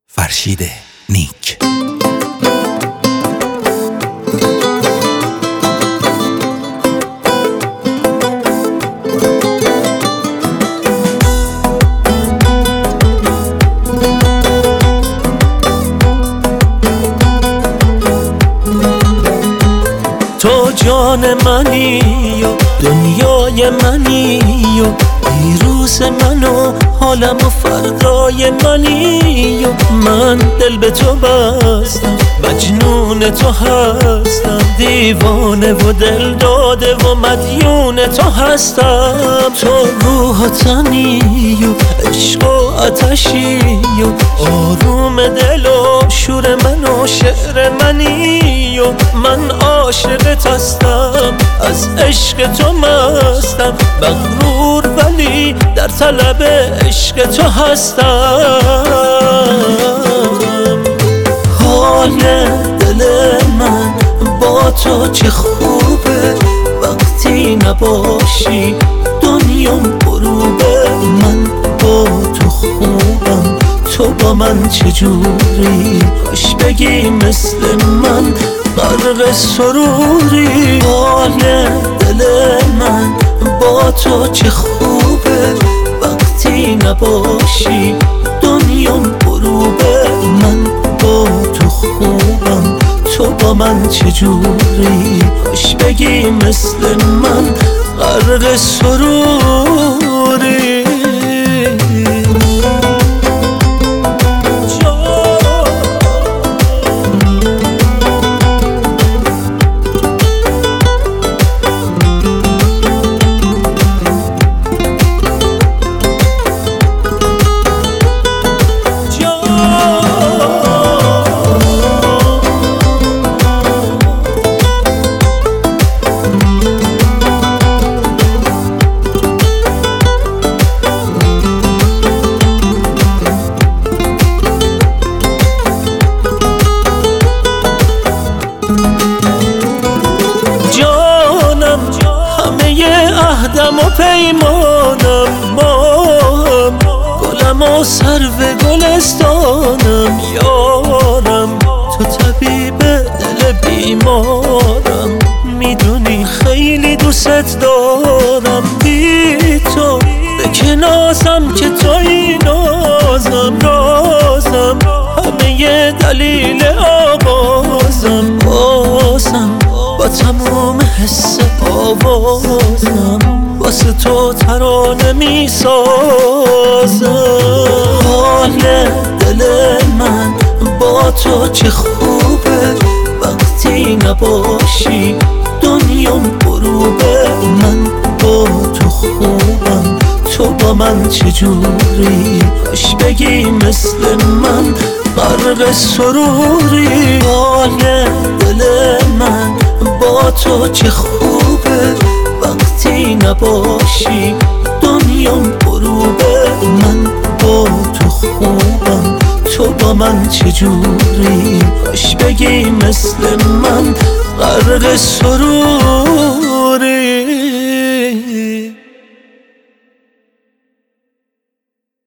فرشید نیک. تو جان منی و دنیای منی و دیروز من و حالم و فردای منی و من دل به تو بستم، مجنون تو هستم، دیوانه و دل داده و مدیون تو هستم. تو روح و تنی و عشق و آتشی و آروم دل و شور من و شعر منی و من عاشقت هستم، از عشق تو مستم، مغرور ولی در طلب عشق تو هستم. حال دل من با تو چه خوبه، وقتی نباشی دنیام غروبه. من با تو خوبم، تو با من چجوری؟ کاش بگی مثل من غرق سروری. حال دل من با تو چه خوبه، وقتی نباشی دنیام غروبه. من با تو خوبم، تو با من چجوری؟ کاش بگی مثل من غرق سروری. جانم همه عهدم و پیمانم، ماهم گلم و سرو گلستانم، یارم تو طبیب دل بیمارم، میدونی خیلی دوست دارم. بی تو به که نازم که توی نازم، رازم همه دلیل آغازم، بازم با تموم حس آوازم واسه تو ترانه می سازم. حال دل من با تو چه خوبه، وقتی نباشی دنیام غروبه. من با تو خوبم، تو با من چجوری؟ کاش بگی مثل من غرق سروری. حال دل من با تو چه خوبه، وقتی نباشی دنیام غروبه. من با تو خوبم، تو با من چجوری؟ کاش بگی مثل من غرق سروری.